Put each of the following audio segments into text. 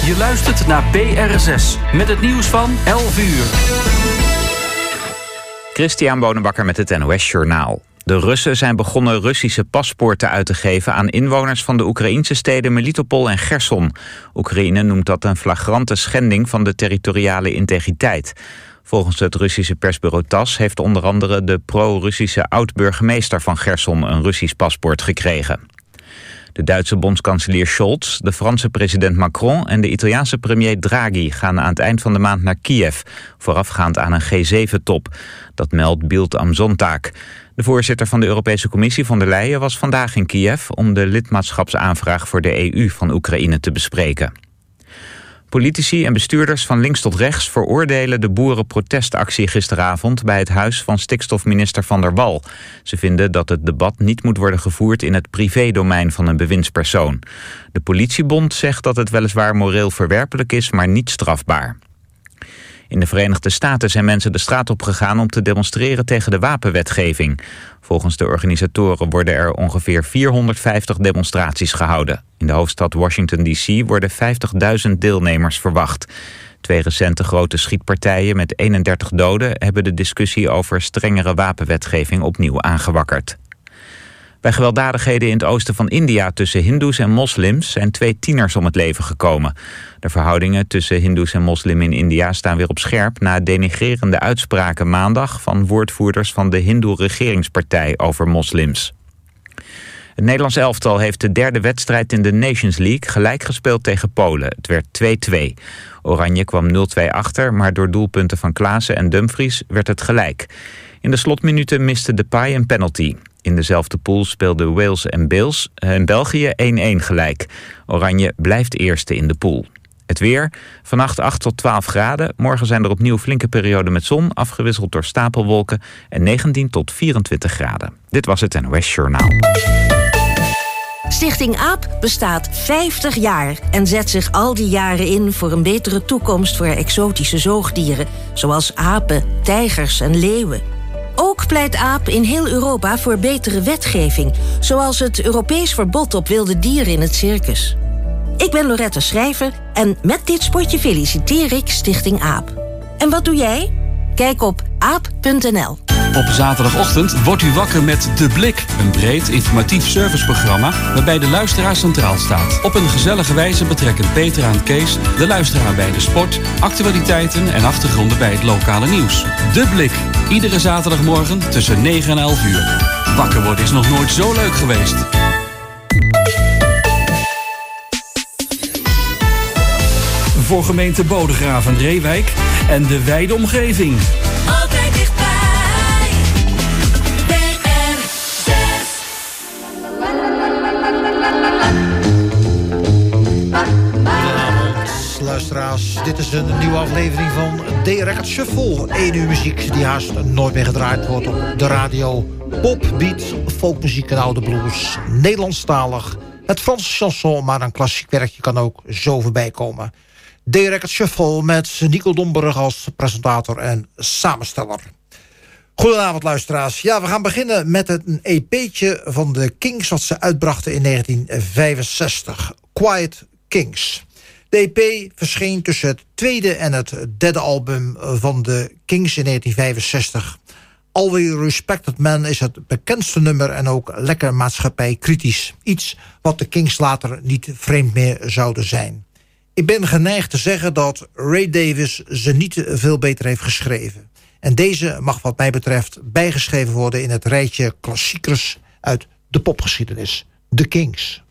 Je luistert naar BRSS met het nieuws van 11 uur. Christian Bonenbakker met het NOS Journaal. De Russen zijn begonnen Russische paspoorten uit te geven aan inwoners van de Oekraïnse steden Melitopol en Gerson. Oekraïne noemt dat een flagrante schending van de territoriale integriteit. Volgens het Russische persbureau TASS heeft onder andere de pro-Russische oud-burgemeester van Gerson een Russisch paspoort gekregen. De Duitse bondskanselier Scholz, de Franse president Macron en de Italiaanse premier Draghi gaan aan het eind van de maand naar Kiev, voorafgaand aan een G7-top. Dat meldt Bild am Sonntag. De voorzitter van de Europese Commissie von der Leyen was vandaag in Kiev om de lidmaatschapsaanvraag voor de EU van Oekraïne te bespreken. Politici en bestuurders van links tot rechts veroordelen de boerenprotestactie gisteravond bij het huis van stikstofminister Van der Wal. Ze vinden dat het debat niet moet worden gevoerd in het privédomein van een bewindspersoon. De politiebond zegt dat het weliswaar moreel verwerpelijk is, maar niet strafbaar. In de Verenigde Staten zijn mensen de straat op gegaan om te demonstreren tegen de wapenwetgeving. Volgens de organisatoren worden er ongeveer 450 demonstraties gehouden. In de hoofdstad Washington D.C. worden 50.000 deelnemers verwacht. 2 recente grote schietpartijen met 31 doden hebben de discussie over strengere wapenwetgeving opnieuw aangewakkerd. Bij gewelddadigheden in het oosten van India tussen hindoes en moslims zijn 2 tieners om het leven gekomen. De verhoudingen tussen hindoes en moslim in India staan weer op scherp na denigrerende uitspraken maandag van woordvoerders van de Hindoe-regeringspartij over moslims. Het Nederlands elftal heeft de 3e wedstrijd in de Nations League gelijk gespeeld tegen Polen. Het werd 2-2. Oranje kwam 0-2 achter, maar door doelpunten van Klaassen en Dumfries werd het gelijk. In de slotminuten miste Depay een penalty. In dezelfde pool speelden Wales en België 1-1 gelijk. Oranje blijft eerste in de pool. Het weer, vannacht 8 tot 12 graden. Morgen zijn er opnieuw flinke perioden met zon, afgewisseld door stapelwolken en 19 tot 24 graden. Dit was het NOS Journaal. Stichting AAP bestaat 50 jaar en zet zich al die jaren in voor een betere toekomst voor exotische zoogdieren, zoals apen, tijgers en leeuwen. Ook pleit AAP in heel Europa voor betere wetgeving, zoals het Europees verbod op wilde dieren in het circus. Ik ben Loretta Schrijver en met dit spotje feliciteer ik Stichting AAP. En wat doe jij? Kijk op aap.nl. Op zaterdagochtend wordt u wakker met De Blik. Een breed informatief serviceprogramma waarbij de luisteraar centraal staat. Op een gezellige wijze betrekken Peter en Kees de luisteraar bij de sport, actualiteiten en achtergronden bij het lokale nieuws. De Blik. Iedere zaterdagmorgen tussen 9 en 11 uur. Wakker worden is nog nooit zo leuk geweest. Voor gemeente Bodegraven, Reewijk en de wijde omgeving. Altijd dichtbij. BR6. Goedenavond, luisteraars. Dit is een nieuwe aflevering van D-Record Shuffle. 1 uur muziek die haast nooit meer gedraaid wordt op de radio. Pop, beat, folkmuziek en oude blues. Nederlandstalig. Het Franse chanson, maar een klassiek werkje kan ook zo voorbij komen. D-Record Shuffle met Nico Domburg als presentator en samensteller. Goedenavond, luisteraars. Ja, we gaan beginnen met een EP'tje van de Kings wat ze uitbrachten in 1965. Quiet Kings. De EP verscheen tussen het tweede en het derde album van de Kings in 1965. All We Respected Men is het bekendste nummer en ook lekker maatschappijkritisch. Iets wat de Kings later niet vreemd meer zouden zijn. Ik ben geneigd te zeggen dat Ray Davies ze niet veel beter heeft geschreven. En deze mag wat mij betreft bijgeschreven worden in het rijtje klassiekers uit de popgeschiedenis. The Kings.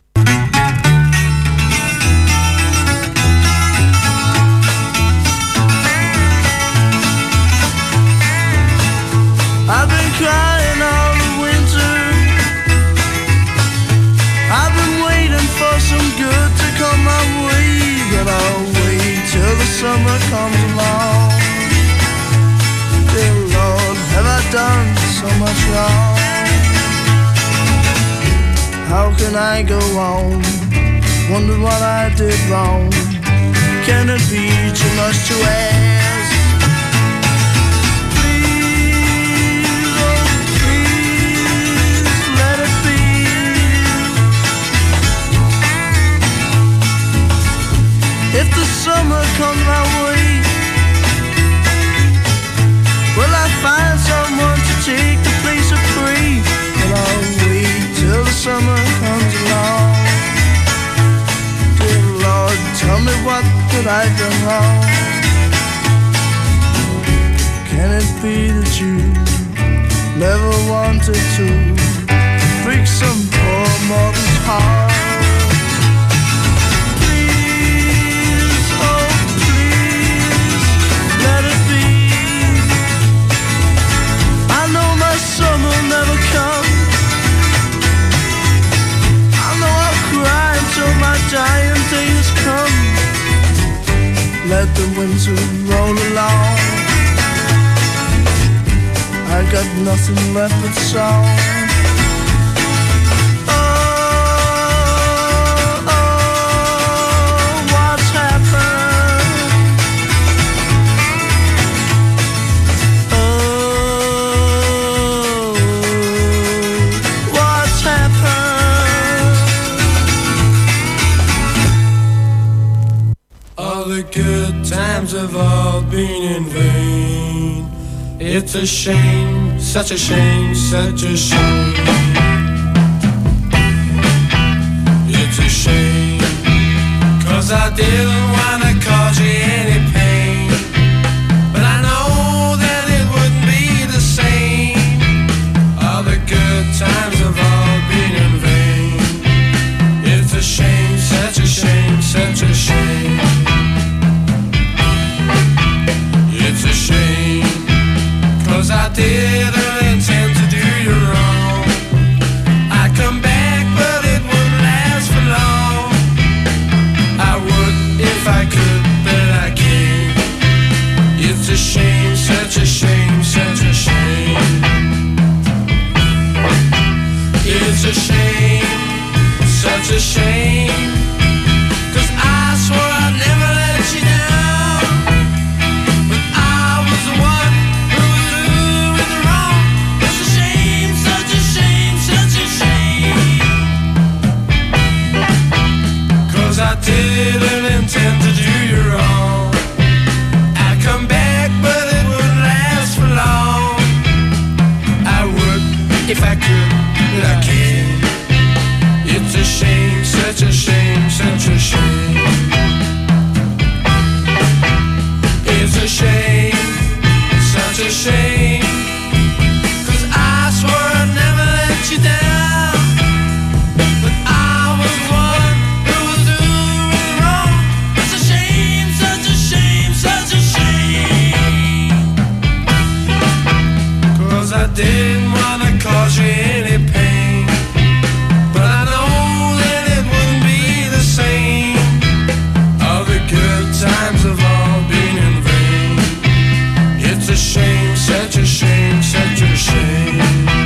I've been crying all the winter. I've been waiting for some good to come my way. But I'll wait till the summer comes along. Dear Lord, have I done so much wrong? How can I go on? Wonder what I did wrong. Can it be too much to ask? Please, oh please, let it be. If the summer comes my way, will I find someone to take the place of praise? And I'll wait till the summer comes along. Dear Lord, tell me what could I do wrong? Can it be that you never wanted to break some poor mortal's heart? Please, oh please, let it be. I know my summer will never come. I know I'll cry until my dying day has come. Let the winter roll along. I got nothing left but song. Oh, what's happened? Oh, what's happened? All the good times have all been in vain. It's a shame, such a shame, such a shame. It's a shame, 'cause I didn't wanna cause you any pain, but I know that it wouldn't be the same. All the good times have all been in vain. It's a shame, such a shame, such a shame. It's a shame, 'cause I didn't intend to do you wrong. I'd come back, but it wouldn't last for long. I would if I could, but I can't. It's a shame, such a shame, such a shame. It's a shame, such a shame, 'cause I swore I'd never let you down, but I was the one who was doing the wrong. It's a shame, such a shame, such a shame, 'cause I didn't intend to do you wrong. I'd come back, but it wouldn't last for long. I would if I could, but I can't. It's a shame, such a shame, such a shame. It's a shame, such a shame, 'cause I swore I'd never let you down, but I was the one who was doing wrong. It's a shame, such a shame, such a shame, 'cause I didn't wanna cause you any pain, but I know that it wouldn't be the same. All the good times have all been in vain. It's a shame, such a shame, such a shame.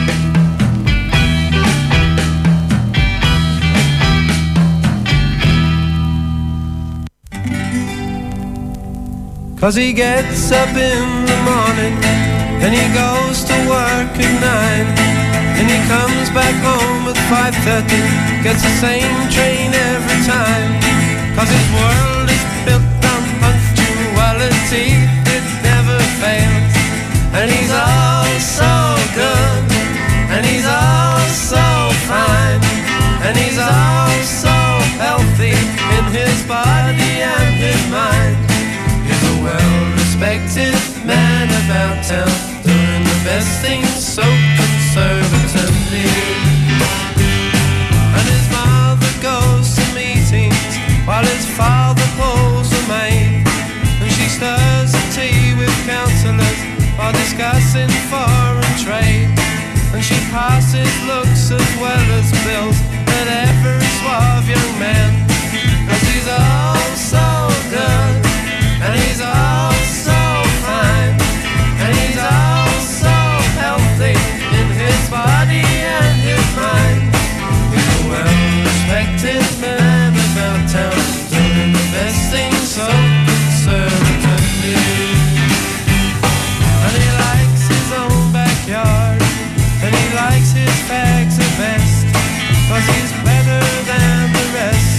'Cause he gets up in the morning and he goes to work at 9, and he comes back home at 5:30, gets the same train every time. 'Cause his world is built on punctuality, it never fails. And he's all so good, and he's all so fine, and he's all so healthy in his body and his mind. He's a well-respected man about town, doing the best things so conservatively. And his mother goes to meetings while his father pulls the maid, and she stirs the tea with counsellors while discussing foreign trade. And she passes looks as well as bills at every suave young man. 'Cause he's all so good, and he's all so fine, and he's all so healthy in his body and his mind. He's a well-respected man about town, doing the best things so conservatively. And he likes his own backyard, and he likes his fags the best, 'cause he's better than the rest.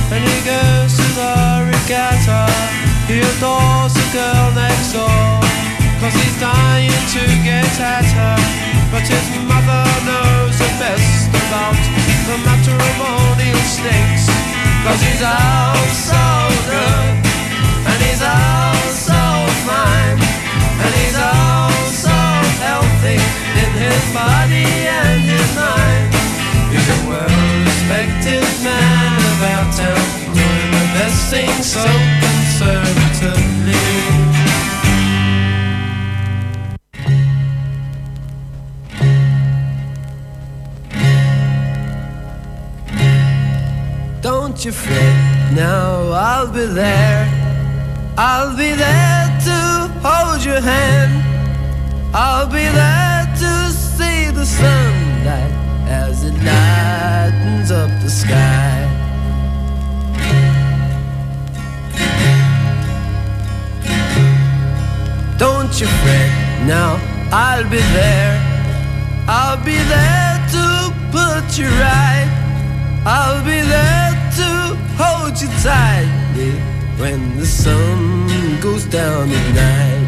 and he goes to the regatta. He adores the girl next door, 'cause he's dying to get at her. But his mother knows the best about the matrimonial snakes, 'cause he's out so good, and he's out so fine, and he's out so healthy in his body and his mind. He's a well-respected man about town, doing the best thing so conservatively. Don't you fret, now I'll be there. I'll be there to hold your hand. I'll be there to see the sunlight as it lightens up the sky. Don't you fret, now I'll be there. I'll be there to put you right. I'll be there to hold you tightly when the sun goes down at night.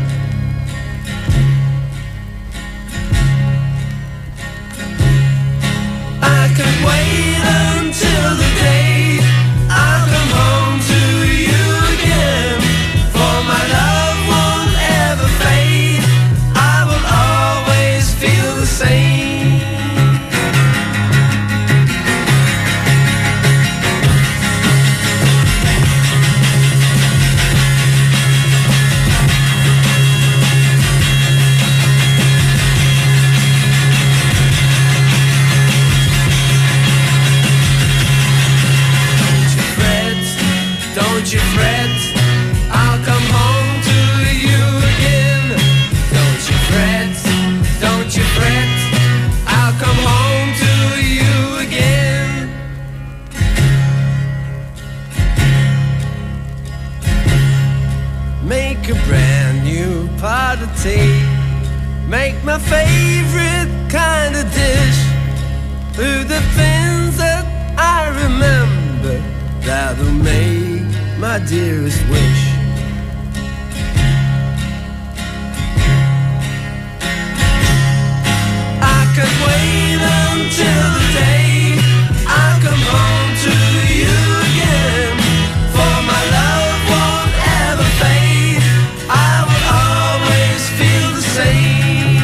I can wait until the day I come home to you again, for my love won't ever fade. I will always feel the same. Don't you fret, I'll come home to you again. Don't you fret, don't you fret, I'll come home to you again. Make a brand new pot of tea, make my favorite kind of dish. Through the things that I remember, that'll make my dearest wish. I can wait until the day I come home to you again, for my love won't ever fade. I will always feel the same.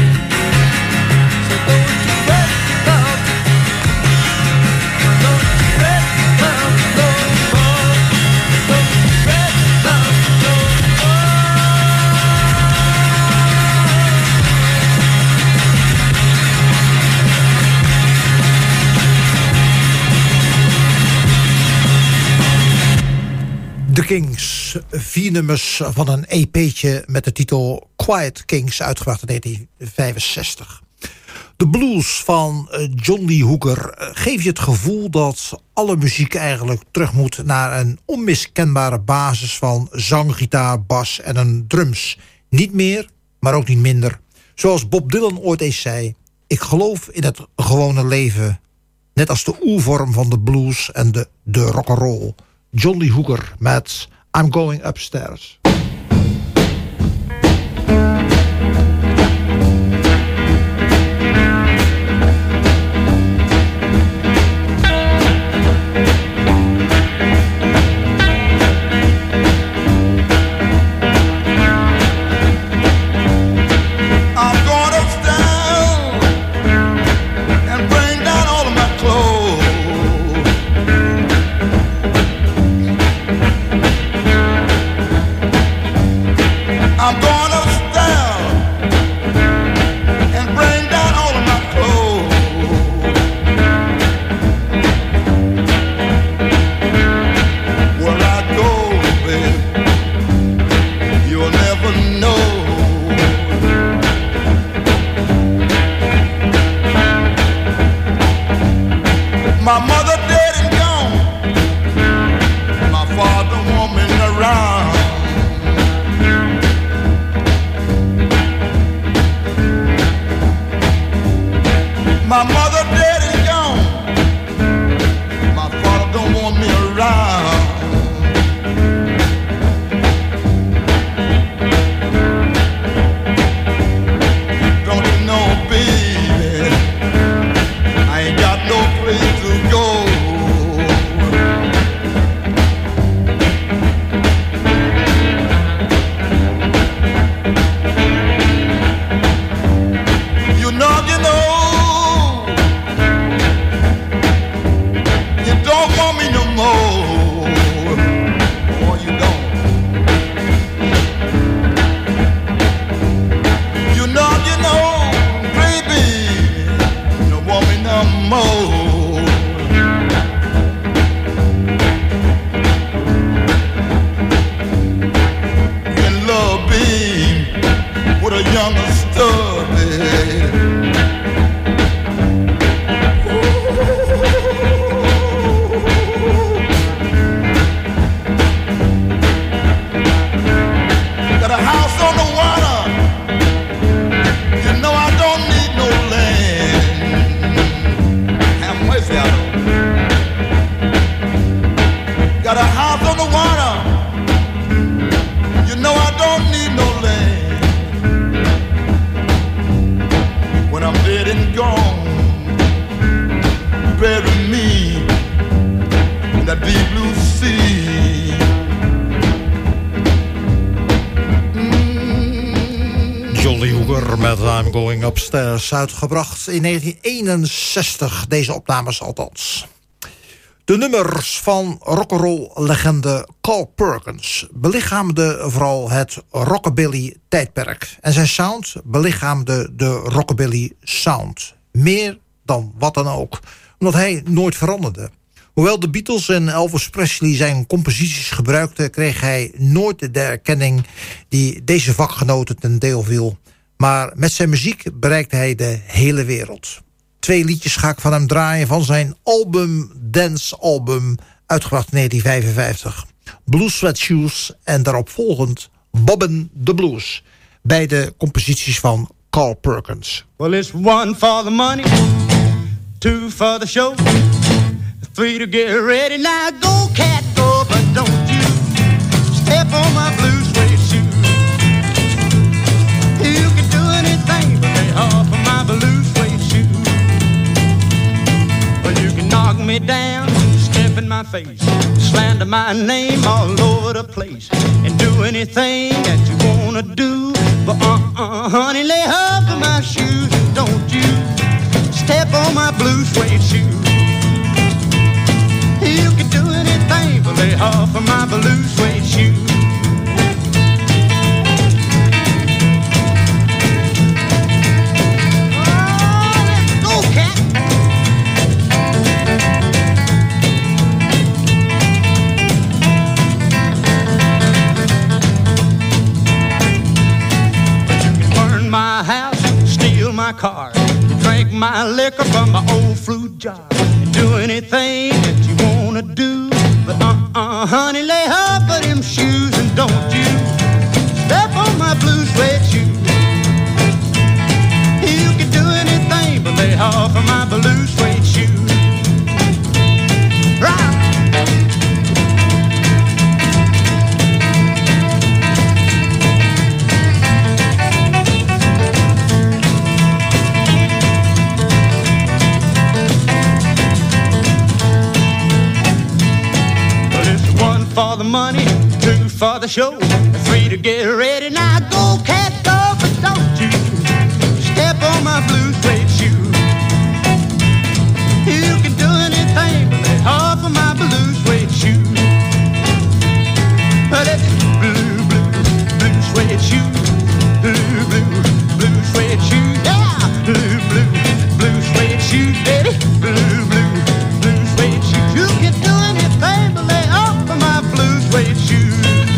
So don't you fret, love. Don't you fret, love, no more. Don't you fret, love, no more. The Kings, 4 nummers van een EP'tje met de titel Quiet Kings, uitgebracht in 1965. De blues van John Lee Hooker geeft je het gevoel dat alle muziek eigenlijk terug moet naar een onmiskenbare basis van zang, gitaar, bas en een drums. Niet meer, maar ook niet minder. Zoals Bob Dylan ooit eens zei: ik geloof in het gewone leven, net als de oervorm van de blues en de rock'n'roll. John Lee Hooker met I'm Going Upstairs. I'm don't want me around. Don't you know, baby, I ain't got no place to go. I'm Going Upstairs, uitgebracht in 1961. Deze opnames althans. De nummers van rock'n'roll-legende Carl Perkins belichaamden vooral het rockabilly-tijdperk. En zijn sound belichaamde de rockabilly-sound. Meer dan wat dan ook. Omdat hij nooit veranderde. Hoewel de Beatles en Elvis Presley zijn composities gebruikten, kreeg hij nooit de erkenning die deze vakgenoten ten deel viel. Maar met zijn muziek bereikte hij de hele wereld. 2 liedjes ga ik van hem draaien van zijn album, Dance Album, uitgebracht in 1955. Blue Sweat Shoes en daarop volgend Bobbin' the Blues. Beide composities van Carl Perkins. Well, it's 1 for the money, 2 for the show, 3 to get ready. Now go, cat, go, but don't you step on my blue suede shoe. You can do anything but lay off of my blue suede shoe. Well, you can knock me down, step in my face, slander my name all over the place, and do anything that you wanna do. But honey, lay off of my shoes, and don't you step on my blue suede shoe. You can do anything but lay off of my blue suede shoe. My house, steal my car, drink my liquor from my old fruit jar, do anything that you wanna do. But honey, lay off of them shoes, and don't you step on my blue suede shoe. You can do anything but lay off of my blue suede shoe. Right. For the money, 2 for the show, 3 to get ready. Now go, cat, go, but don't you step on my blue suede shoe. You can do anything but lay off of my blue suede shoe. That's blue, blue, blue suede shoe. Blue, blue, blue suede shoe. Yeah, blue, blue, blue suede shoe, baby. Blue, blue, blue suede shoe. You can do anything but lay off of my blue suede shoes.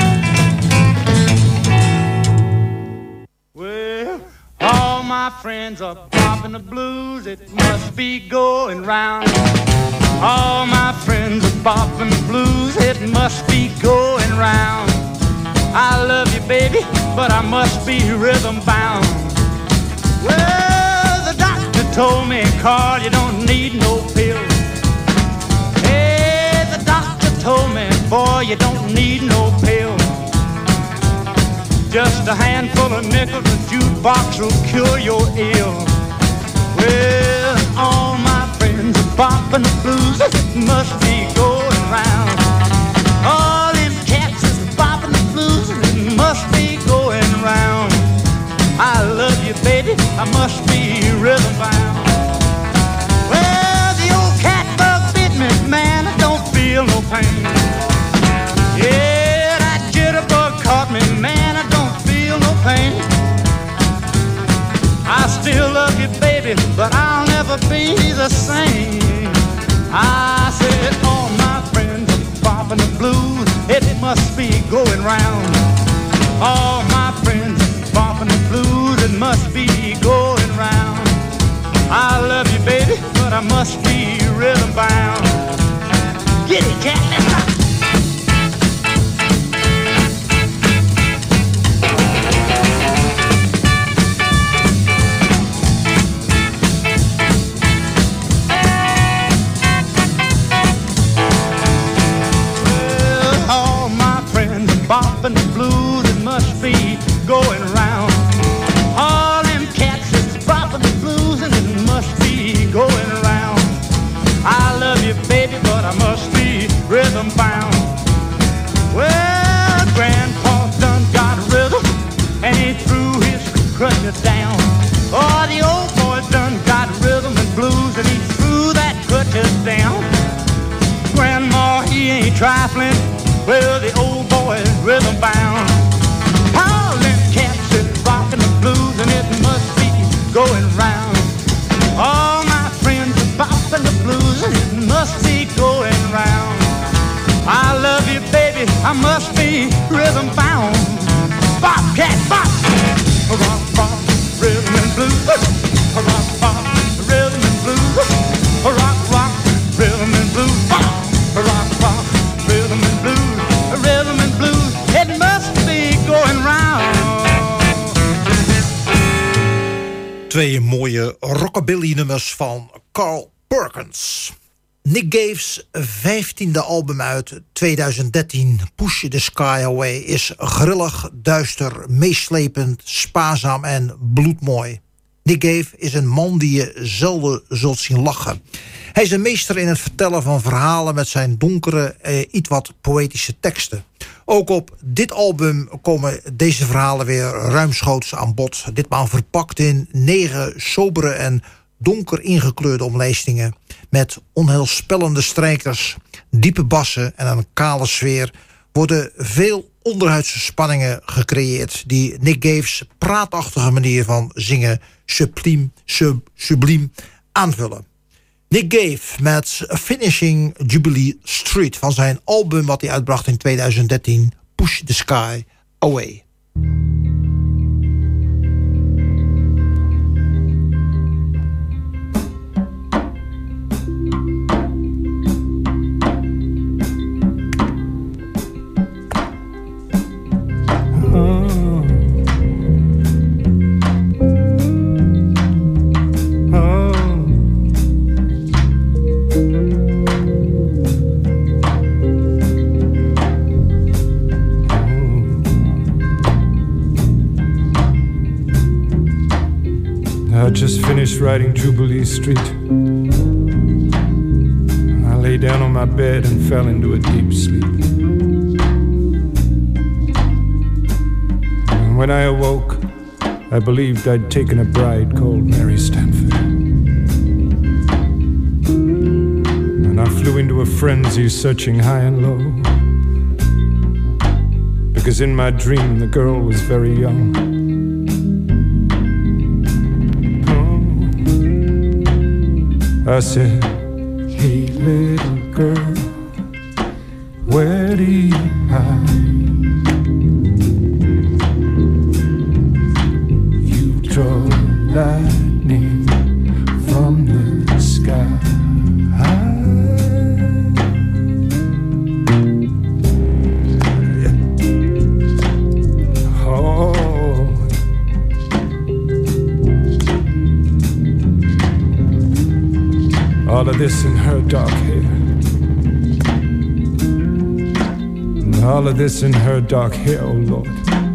Well, all my friends are popping the blues. It must be going round. All my friends are popping the blues. It must be going round. I love you, baby, but I must be rhythm bound. Well, the doctor told me, Carl, you don't need no pills. Hey, boy, you don't need no pill. Just a handful of nickels, a jukebox will cure your ill. Well, all my friends are bopping the blues, it must be going round. All them cats is bopping the blues, it must be going round. I love you, baby, I must be rhythm bound. Well, the old cat bug bit me, man, I don't feel no pain. Yeah, that jitterbug caught me, man, I don't feel no pain. I still love you, baby, but I'll never be the same. I said all my friends are bopping the blues, it must be going round. All my friends are bopping the blues, it must be going round. I love you, baby, but I must be rhythm bound. Get it, cat, let's rock. Bopping the blues, it must be going round. All them cats is bopping the blues, and it must be going round. I love you, baby, but I must be rhythm bound. Well, Grandpa done got rhythm, and he threw his crutches down. Oh, the old boy done got rhythm and blues, and he threw that crutches down. Grandma, he ain't trifling. Well, the old boy is rhythm bound. All them cats is rocking the blues, and it must be going round. All my friends are bopping the blues, and it must be going round. I love you, baby, I must be rhythm bound. Bop, cat, bop. Rock, bop, rhythm and blues. Rock, bop, rhythm and blues. Rock, rock, rhythm and blues. Bop, rock, bop, rhythm and blues. Rhythm and blues, it must be going round. Twee mooie rockabilly nummers van Carl Perkins. Nick Cave's 15e album uit 2013, Push the Sky Away, is grillig, duister, meeslepend, spaarzaam en bloedmooi. Nick Cave is een man die je zelden zult zien lachen. Hij is een meester in het vertellen van verhalen met zijn donkere, iets wat poëtische teksten. Ook op dit album komen deze verhalen weer ruimschoots aan bod. Ditmaal verpakt in 9 sobere en donker ingekleurde omlijstingen. Met onheilspellende strijkers, diepe bassen en een kale sfeer worden veel onderhuidse spanningen gecreëerd die Nick Cave's praatachtige manier van zingen subliem aanvullen. Nick Cave met Finishing Jubilee Street van zijn album wat hij uitbracht in 2013, Push the Sky Away. I just finished writing Jubilee Street. I lay down on my bed and fell into a deep sleep. And when I awoke, I believed I'd taken a bride called Mary Stanford. And I flew into a frenzy, searching high and low, because in my dream the girl was very young. I said, hey little girl, where do you hide? You draw lightning from the sky. All of this in her dark hair. All of this in her dark hair, oh Lord.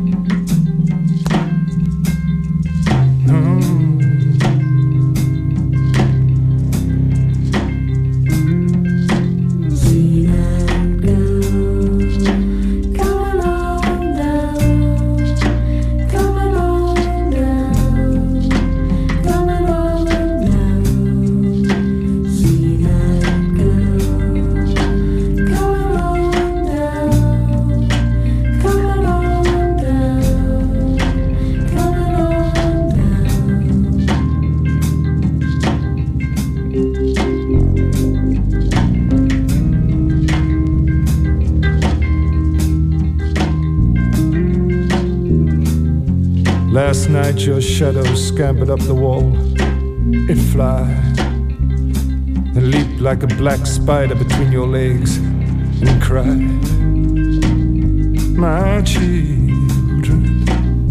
Last night your shadow scampered up the wall. It fly and leaped like a black spider between your legs and cried, my children,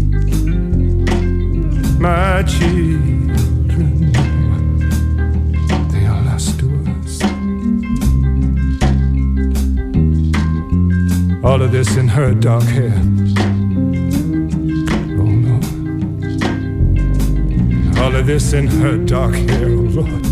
my children, they are lost to us. All of this in her dark hair. All of this in her dark hair, oh Lord.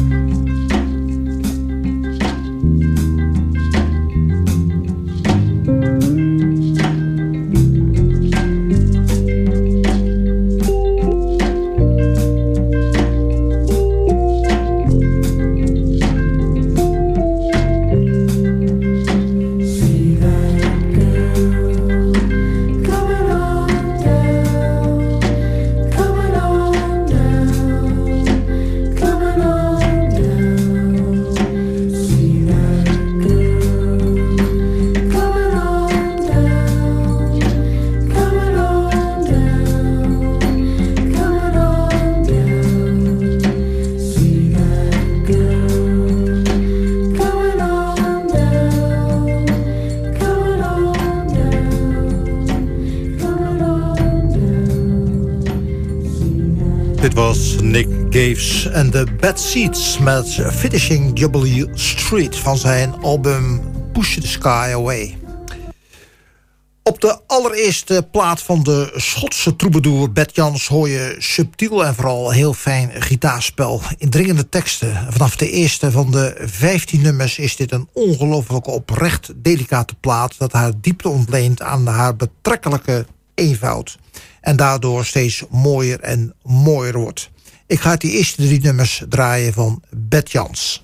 Dit was Nick Gaves en de Bad Seeds met Finishing W Street van zijn album Push the Sky Away. Op de allereerste plaat van de Schotse troubadour Bert Jans hoor je subtiel en vooral heel fijn gitaarspel. Indringende teksten. Vanaf de eerste van de 15 nummers is dit een ongelooflijk oprecht delicate plaat dat haar diepte ontleent aan haar betrekkelijke eenvoud. En daardoor steeds mooier en mooier wordt. Ik ga die eerste 3 nummers draaien van Bert Jans.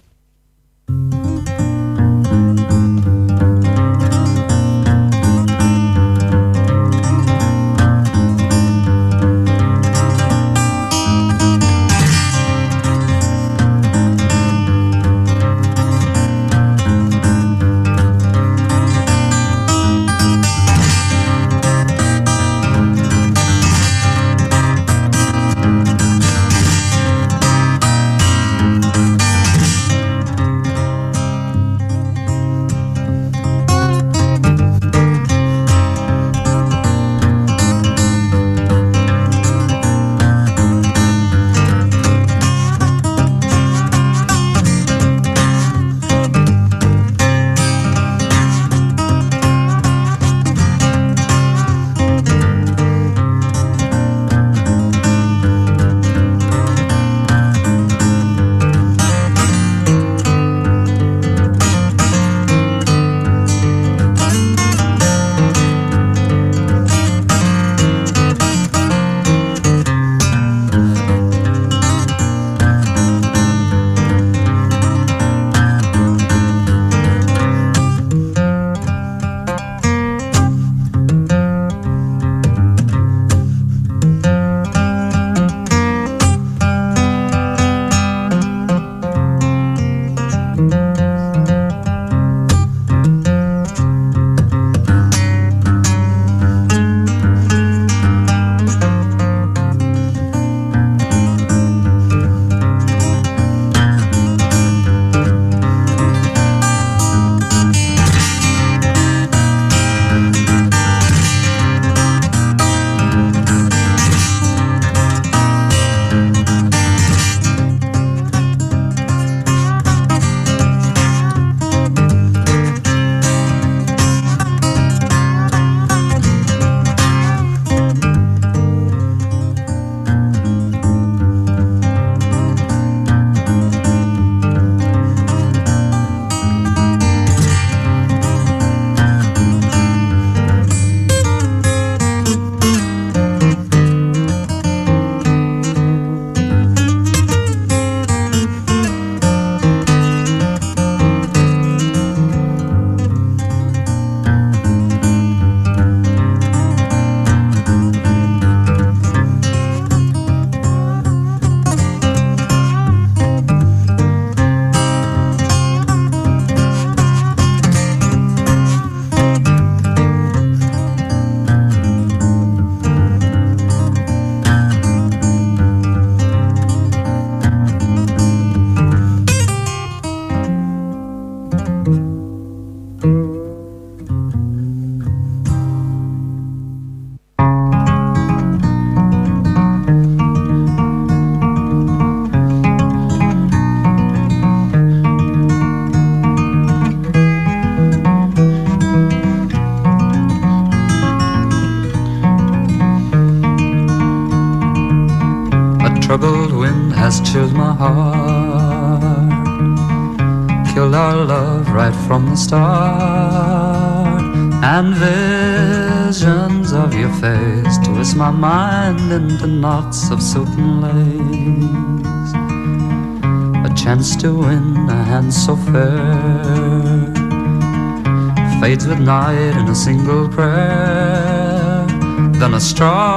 has chilled my heart, killed our love right from the start. And visions of your face twist my mind into knots of silken lace. A chance to win a hand so fair fades with night in a single prayer. Then a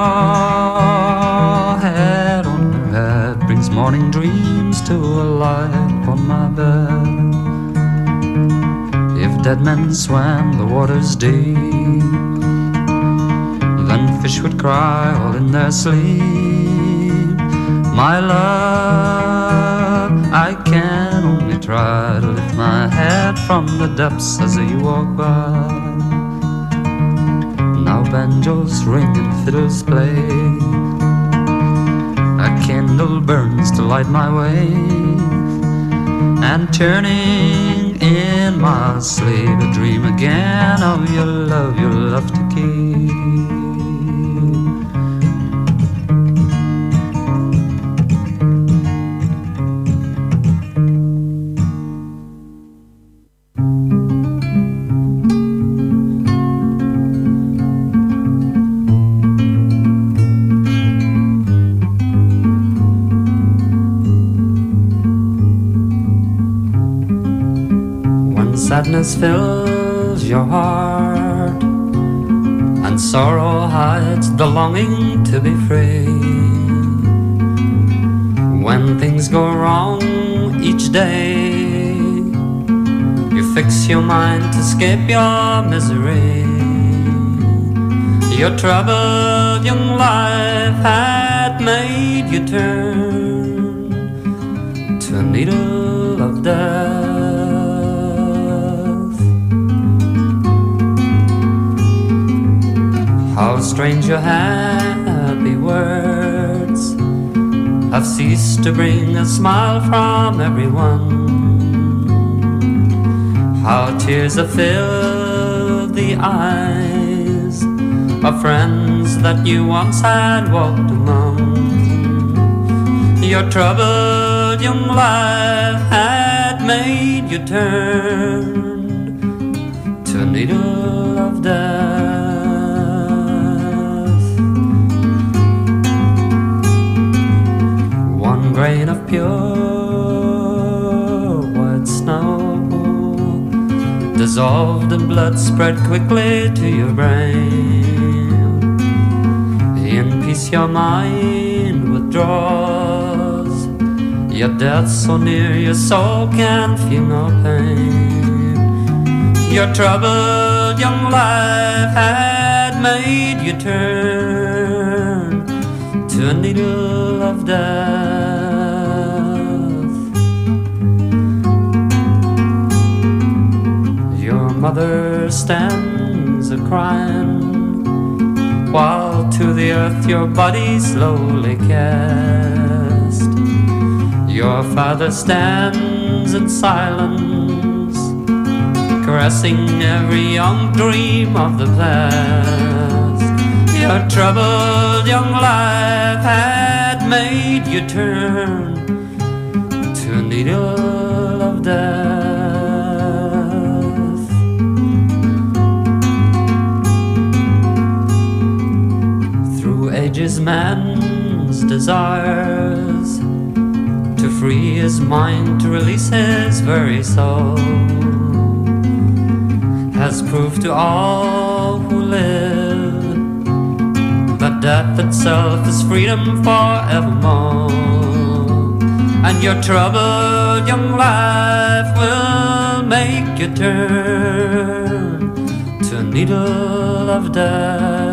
straw hat on her head brings morning dreams to a light upon my bed. If dead men swam the waters deep, then fish would cry all in their sleep. My love, I can only try to lift my head from the depths as you walk by. Now banjos ring and fiddles play, a candle burns to light my way, and turning in my sleep a dream again of your love to keep. Sadness fills your heart, and sorrow hides the longing to be free. When things go wrong each day, you fix your mind to escape your misery. Your troubled young life had made you turn to a needle of death. How strange your happy words have ceased to bring a smile from everyone. How tears have filled the eyes of friends that you once had walked among. Your troubled young life had made you turn to a needle of death. Grain of pure white snow dissolved in blood spread quickly to your brain. In peace your mind withdraws, your death so near your soul can feel no pain. Your troubled young life had made you turn to a needle of death. Mother stands a-crying, while to the earth your body slowly cast. Your father stands in silence, caressing every young dream of the past. Your troubled young life had made you turn to a needle of death. Ages man's desires to free his mind, to release his very soul, has proved to all who live that death itself is freedom forevermore. And your troubled young life will make you turn to a needle of death.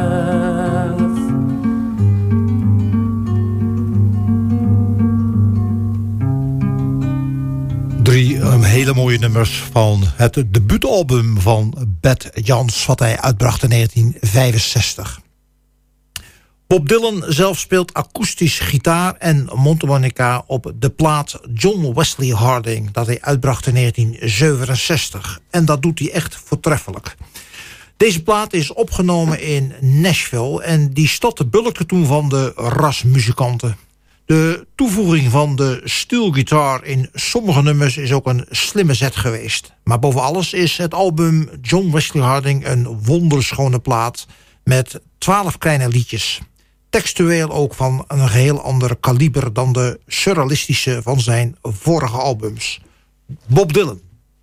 3 hele mooie nummers van het debuutalbum van Bert Jansch, wat hij uitbracht in 1965. Bob Dylan zelf speelt akoestisch gitaar en mondharmonica op de plaat John Wesley Harding, dat hij uitbracht in 1967. En dat doet hij echt voortreffelijk. Deze plaat is opgenomen in Nashville en die stad bulkte toen van de rasmuzikanten. De toevoeging van de steelgitaar in sommige nummers is ook een slimme zet geweest. Maar boven alles is het album John Wesley Harding een wonderschone plaat met 12 kleine liedjes. Textueel ook van een geheel ander kaliber dan de surrealistische van zijn vorige albums. Bob Dylan.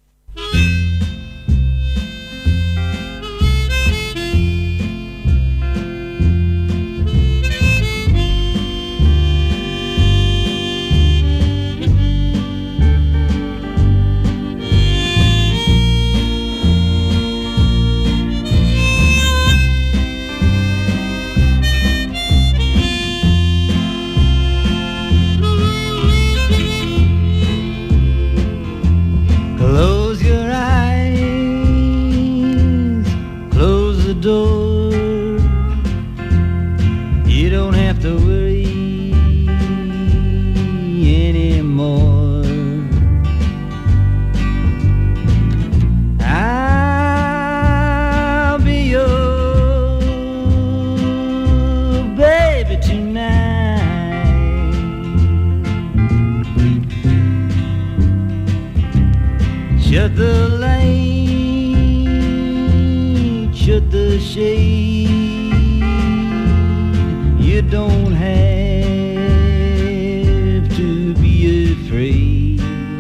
Close your eyes, close the door. You don't have to worry anymore. I'll be your baby tonight. Shut the light, shut the shade. You don't have to be afraid.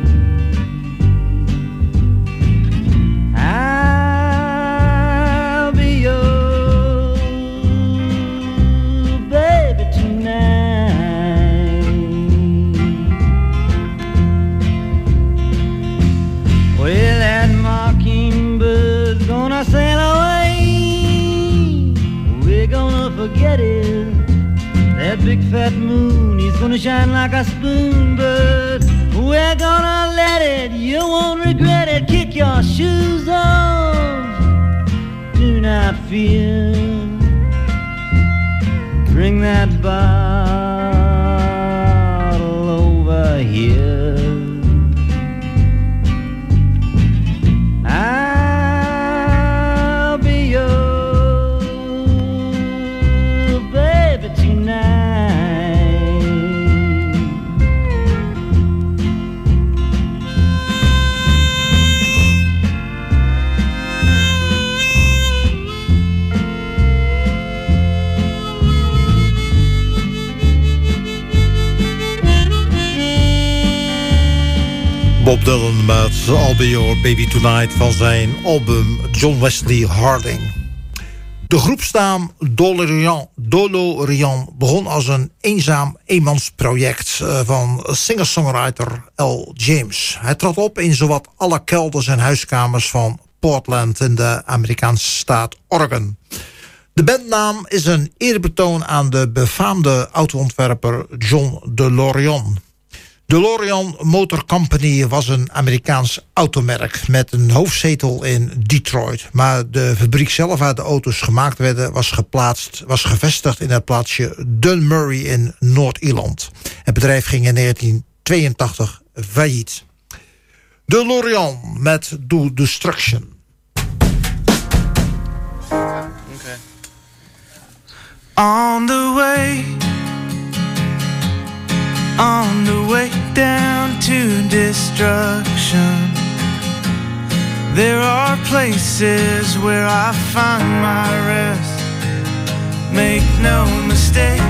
I'll be your baby tonight. Well, that mockingbird's gonna sail away. We're gonna forget it. That big fat moon is gonna shine like a spoon, but we're gonna let it. You won't regret it. Kick your shoes off. Do not fear. Bring that bottle over here. I'll be your baby tonight. Bob Dylan met I'll Be Your Baby Tonight van zijn album John Wesley Harding. De groepsnaam DeLorean begon als een eenzaam eenmansproject van singer-songwriter L. James. Hij trad op in zowat alle kelders en huiskamers van Portland in de Amerikaanse staat Oregon. De bandnaam is een eerbetoon aan de befaamde autoontwerper John DeLorean. DeLorean Motor Company was een Amerikaans automerk met een hoofdzetel in Detroit. Maar de fabriek zelf waar de auto's gemaakt werden was gevestigd in het plaatsje Dunmurry in Noord-Ierland. Het bedrijf ging in 1982 failliet. DeLorean met Do Destruction. Okay. On the way down to destruction, there are places where I find my rest. Make no mistake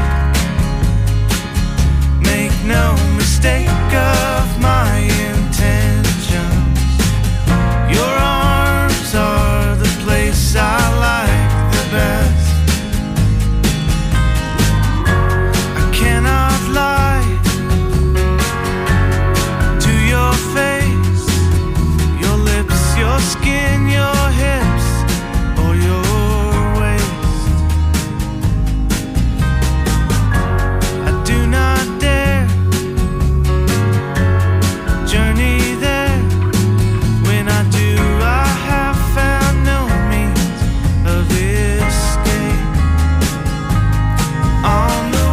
of my intentions. Your arms are the place I like the best. I cannot lie to your face, your lips, your skin, your hips, or your waist. I do not dare journey there. When I do, I have found no means of escape. On the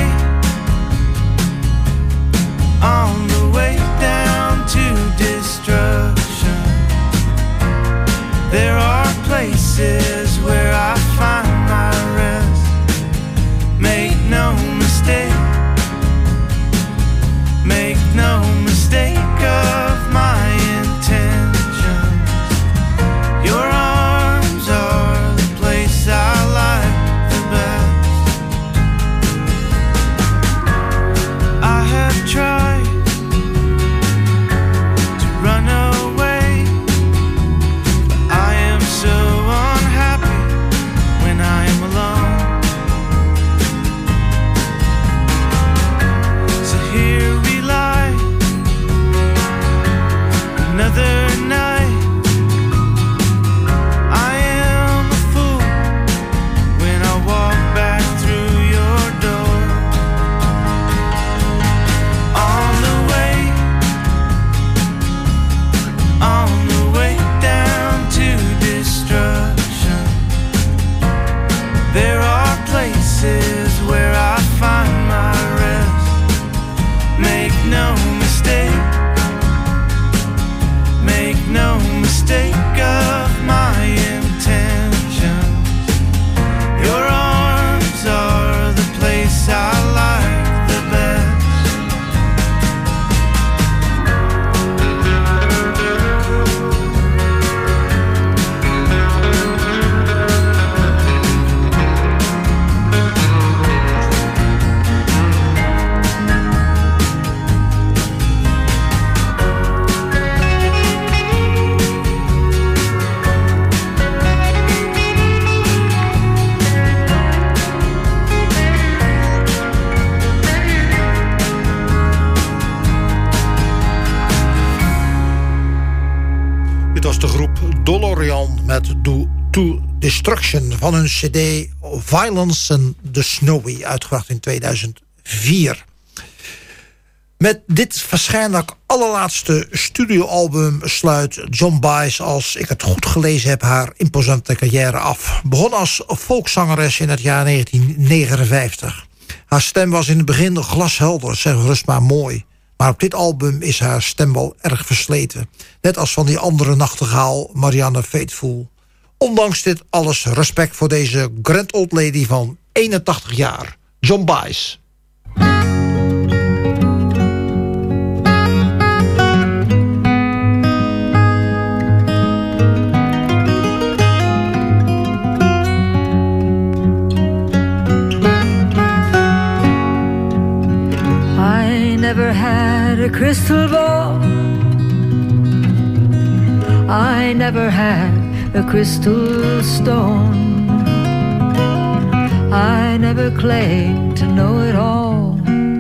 way down to destruction, there are places where I find my rest. Make no mistake is where I find my rest. Make no mistake, make no mistake of my intentions. Your arms are the place I like the best. Was de groep DeLorean met To Destruction van hun cd Violence and the Snowy, uitgebracht in 2004. Met dit waarschijnlijk allerlaatste studioalbum sluit Joan Baez, als ik het goed gelezen heb, haar imposante carrière af. Begon als folkzangeres in het jaar 1959. Haar stem was in het begin glashelder, zeg gerust maar mooi. Maar op dit album is haar stem wel erg versleten. Net als van die andere nachtegaal, Marianne Faithfull. Ondanks dit alles respect voor deze grand old lady van 81 jaar. Joan Baez. Never had a crystal ball. I never had a crystal stone. I never claimed to know it all.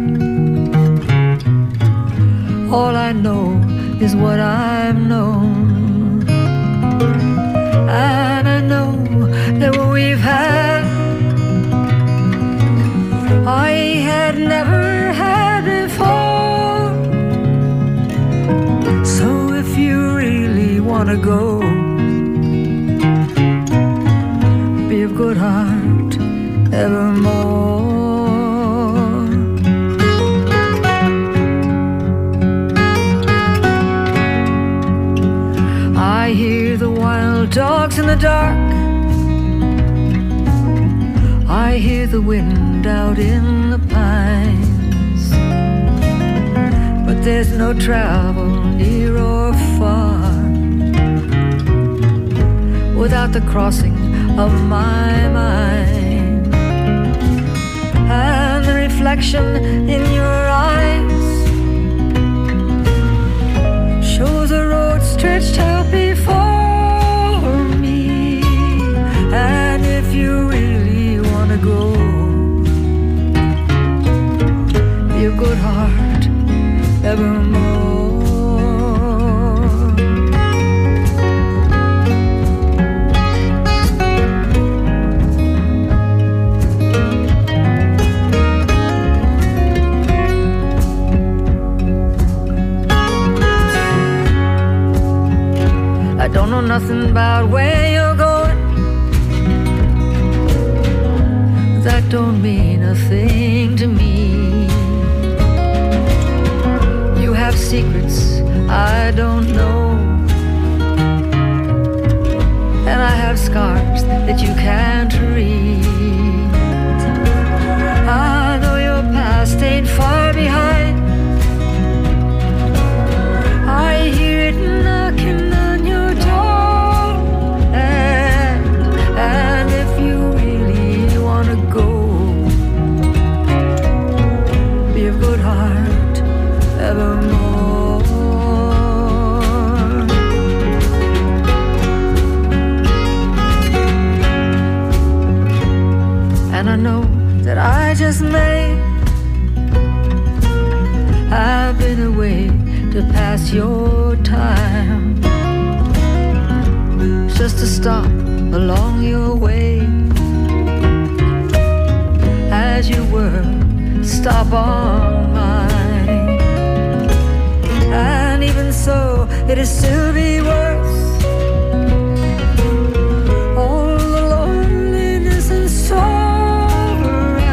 All I know is what I've known. And I know that what we've had, I had never had before. So if you really want to go, be of good heart evermore. I hear the wild dogs in the dark. I hear the wind out in the pines. But there's no travel near or far without the crossing of my mind and the reflection in your eyes shows a road stretched out before me. And if you really want to go, be a good heart evermore. I don't know nothing about where you're going. That don't mean a thing to me. You have secrets I don't know, and I have scars that you can't read. I know your past ain't far behind. I hear it knocking on your door, and if you really want to go, be of good heart evermore. And I know that I just may have been away to pass your time, just to stop along your way, as you were, stop on mine. And even so, it'd still be worth all the loneliness and sorrow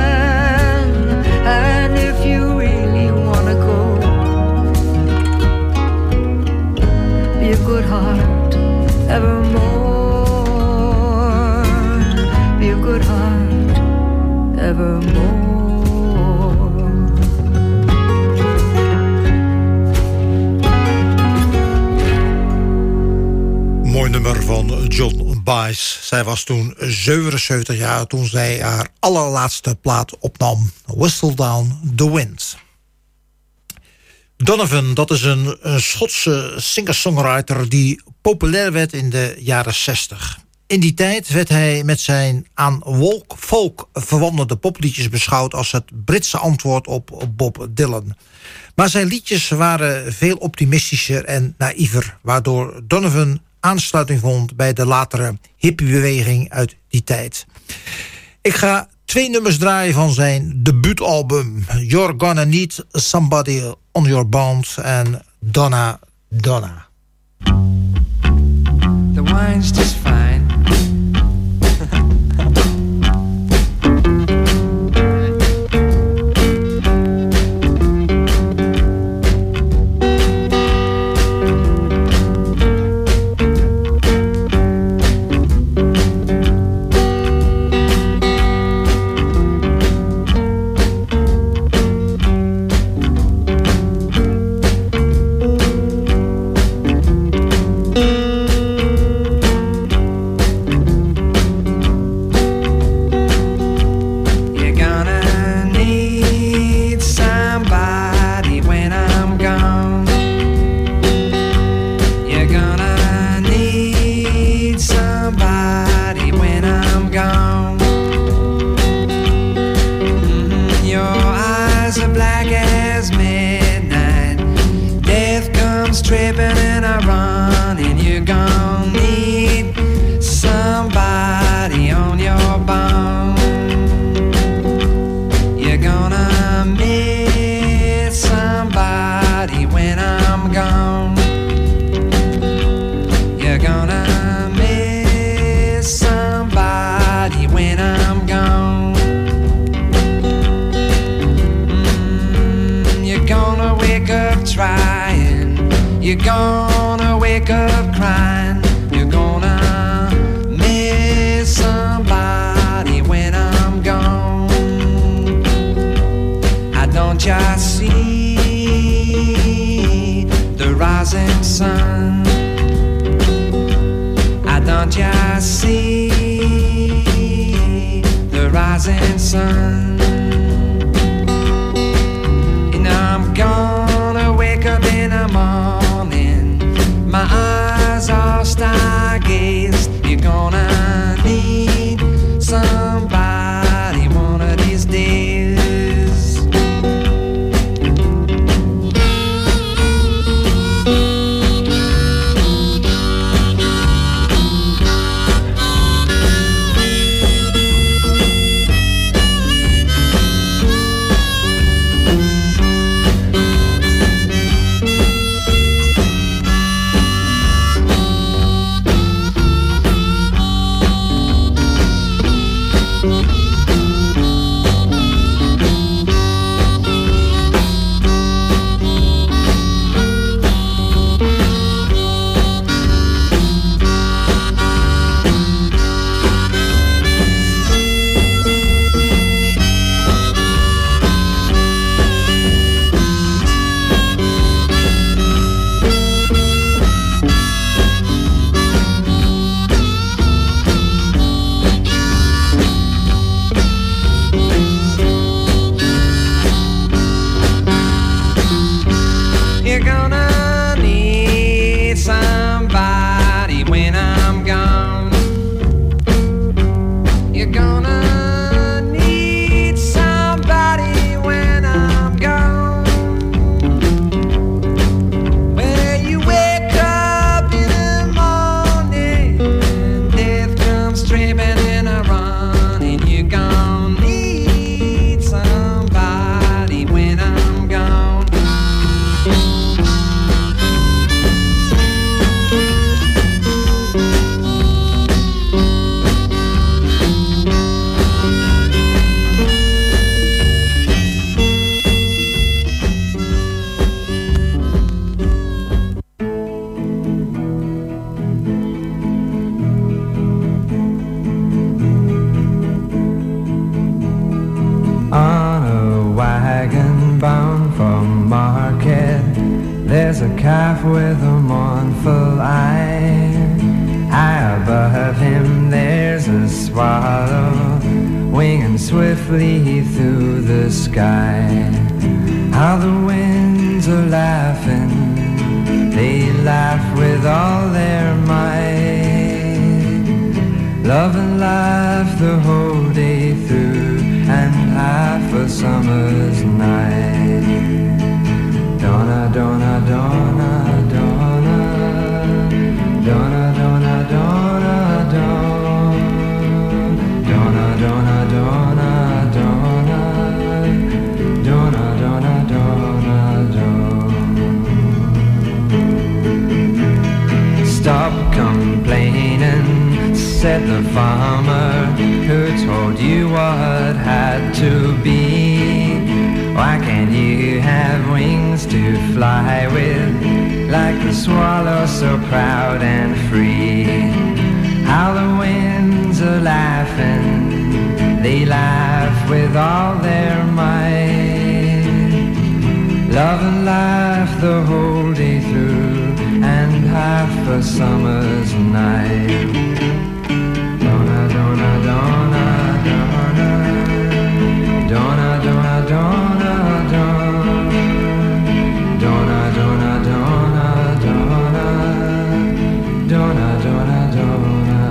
Joan Baez. Zij was toen 77 jaar toen zij haar allerlaatste plaat opnam. Whistle Down the Wind. Donovan, dat is een Schotse singer-songwriter die populair werd in de jaren 60. In die tijd werd hij met zijn aan folk verwantelde popliedjes beschouwd als het Britse antwoord op Bob Dylan. Maar zijn liedjes waren veel optimistischer en naïver, waardoor Donovan aansluiting vond bij de latere hippiebeweging uit die tijd. Ik ga 2 nummers draaien van zijn debuutalbum You're Gonna Need Somebody on Your Band en Donna Donna. The wine's just fine. You're gonna wake up crying. You're gonna miss somebody when I'm gone. I don't just see the rising sun. I don't just see the rising sun. And I'm gonna wake up in the morning. My eyes are stargazed. You're gonna need somebody one of these days. There's a calf with a mournful eye. High above him swallow winging swiftly through the sky. How the winds are laughing, they laugh with all their might. Love and laugh the whole day through, and half a summer's night. Donna, Donna, Donna, Donna, Donna, Donna, Donna, Donna, Donna, Donna, Donna, Donna, Donna, Donna, Donna. Stop complaining, said the farmer who told you what had to be. Why can't you have wings to fly with, like the swallow so proud and free? How the winds are laughing, they laugh with all their might. Love and laugh the whole day through, and half a summer's night. Donna, Donna, Donna, Donna, Donna, Donna, Donna, Donna, Donna, Donna, Donna, Donna, Donna, Donna,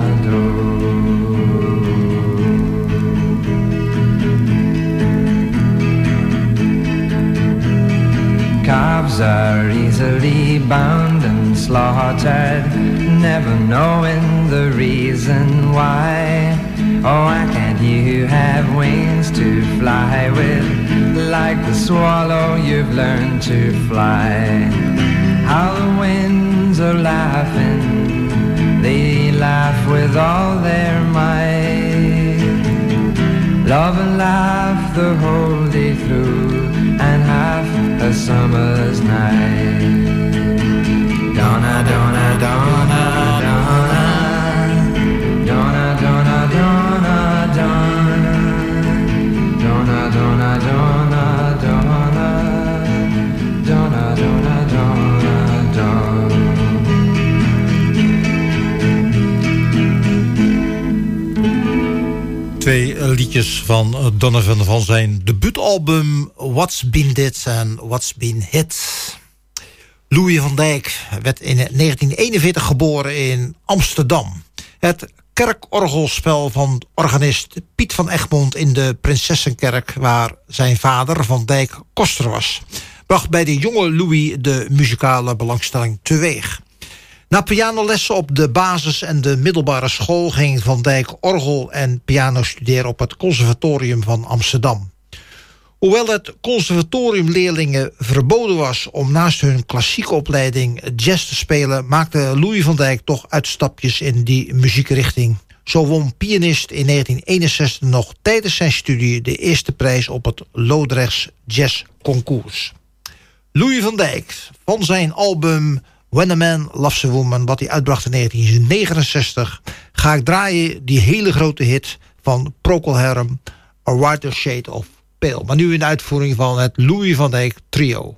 calves are easily bound and slaughtered, never knowing the reason why. Oh, why can't you have wings to fly with, like the swallow you've learned to fly? How the winds are laughing, they laugh with all their might. Love and laugh the whole day through, and half a summer's night. Donna, Donna, Donna, Donna, Donna, Donna, Donna, Donna, Donna, Donna, Donna, Donna, Donna, Donna, Donna. Twee liedjes van Donovan van zijn debuutalbum What's Been Dit en What's Been Hit. Louis van Dijk werd in 1941 geboren in Amsterdam. Het kerkorgelspel van organist Piet van Egmond in de Prinsessenkerk, waar zijn vader Van Dijk koster was, bracht bij de jonge Louis de muzikale belangstelling teweeg. Na pianolessen op de basis- en de middelbare school ging Van Dijk orgel en piano studeren op het Conservatorium van Amsterdam. Hoewel het conservatoriumleerlingen verboden was om naast hun klassieke opleiding jazz te spelen, maakte Louis van Dijk toch uitstapjes in die muziekrichting. Zo won pianist in 1961 nog tijdens zijn studie de eerste prijs op het Loodrechts Jazz Concours. Louis van Dijk, van zijn album When a Man Loves a Woman, wat hij uitbracht in 1969, ga ik draaien die hele grote hit van Procol Harum, A Whiter Shade of Pale. Maar nu in de uitvoering van het Louis van Dijk Trio.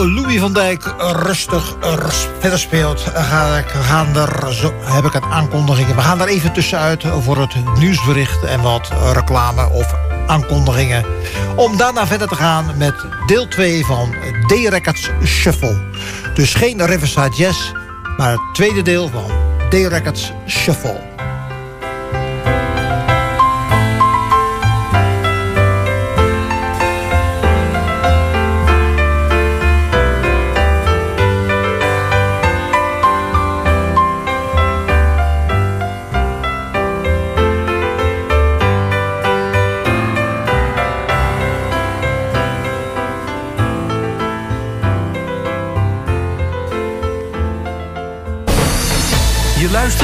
Louis van Dijk rustig verder speelt, heb ik een aankondiging. We gaan er even tussenuit voor het nieuwsbericht en wat reclame of aankondigingen. Om daarna verder te gaan met deel 2 van D-Records Shuffle. Dus geen Riverside Jazz, maar het tweede deel van D-Records Shuffle. Je luistert